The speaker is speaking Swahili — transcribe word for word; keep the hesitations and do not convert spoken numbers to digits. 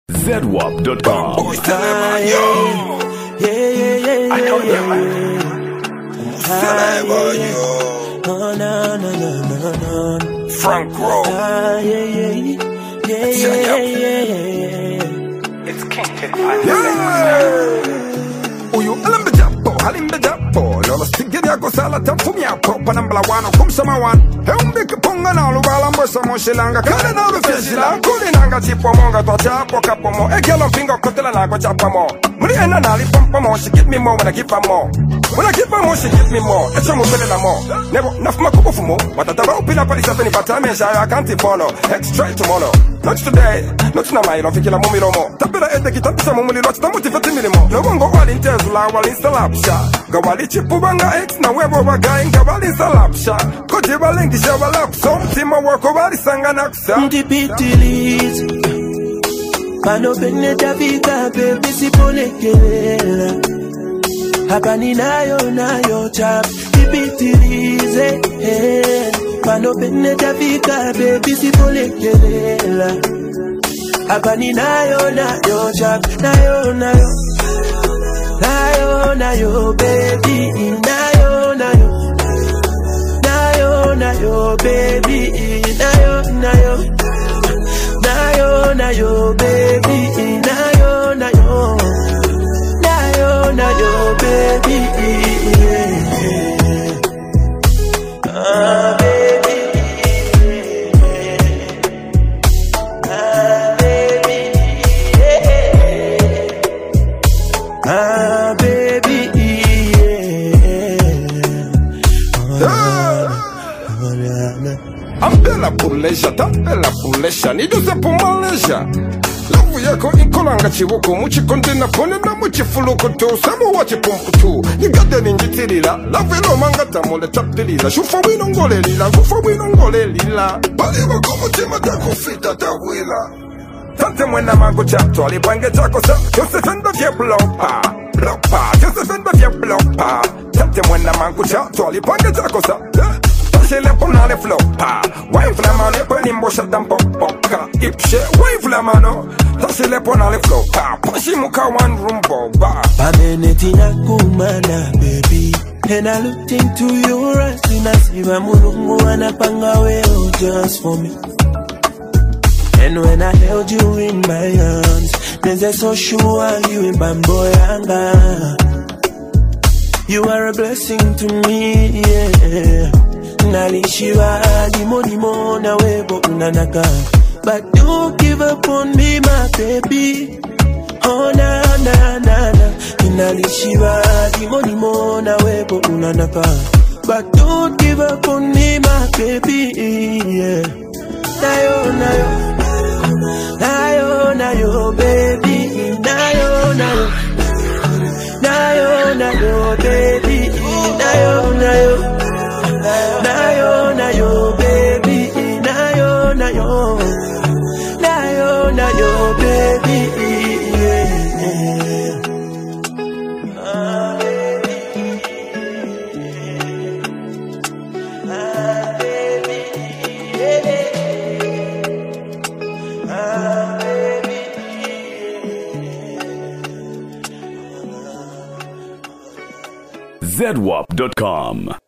Z W A P dot com. Ah, yeah, yeah, yeah, yeah, I know yeah, that, yeah. Ah, yeah, yeah. Oh, no, no, no, no, no. Frank Rowe. Ah, yeah, yeah, yeah, yeah, yeah, yeah, yeah. It's King fifty-five. Yeah. Uyu alambe japo, halimbe japo. Lola stigiri yako sala tafumi yako. Panambala wano kumsama wan. Heumbi kipunga na lubala mbwesa moshilanga. Kale na rufeshila. Kuli nanga tipo monga to chapo kapo mo. Ekelo pingo kotela na kwa chapa mo. Muri ena nali pompa mo. She give me more when I give her more. When I give her more, she give me more. Echa mo pele la mo. Nebo nafuma kubo fumo. Watataba upila pali sapeni patame. Shaya kanti follow. Head straight tomorrow. Not today. Not tonight. Don't fikila mumi lomo. Tapila ete kitapisa mumuli lochi. Tamuti feti minimo. Lobongo wali intezula wali instalapsha. Gawali chipu banga X na webo wagain. Gawali instalapsha. Koji walengi shavalap. So mtima wako wali sanga naksa. Mtipitilizi Pano pene tafika baby sipone kelela Hapa ni nayo nayo chap Tipitilize eh. Pano pene tafika baby sipone kelela Hapa ni nayo nayo chap Nayo nayo Nayo nayo baby Nayo nayo Nayo nayo baby Nayo nayo Nayo, nayo, baby, nayo, nayo, nayo, nayo, baby, yeah. Ah, baby, yeah. Ah, baby, yeah. Ah, baby, yeah. Ah, oh, yeah, yeah. Ambela pulesha, tambela pulesha, niduze pumalisha. Lavu yako inkolanga chiwoko, muchi kondena pone na muchi fuluko tu. Samu wachi pumpu tu, nigade ninjitirila. Lavu ilo mangata mole taptilila. Shufa wino ngole lila, gufa wino ngole lila. Bali wako mutima tako fita tawila. Tante mwena mango chato, alipange chako sa. Josefenda vye blopa, blopa. Josefenda vye blopa. Tante mwena mango chato, alipange chako sa. Tashile pona le flow, pa. Wife la mano, poni mbosha dampo, poka. Ipshe, wife la mano. Tashile pona le flow, pa. Pashi muka one room boba. Pameneti na kumana, baby. And I looked into your eyes, and I see my mulungu anapanga weo just for me. And when I held you in my arms, then I so sure you in Bamboyanga. You are a blessing to me, yeah. Nalishiwa dimo dimo na webo unanaka. But don't give up on me, my baby. Oh na na na na. Nalishiwa dimo dimo na webo unanaka. But don't give up on me, my baby, yeah. Nayo nayo Nayo nayo baby. Nayo nayo Nayo nayo baby. Nayo nayo Nayo, nayo, baby, nayo, nayo, nayo, nayo, baby, yeah. Ah, baby, ah, baby, yeah. Ah, baby, Z W A P dot com.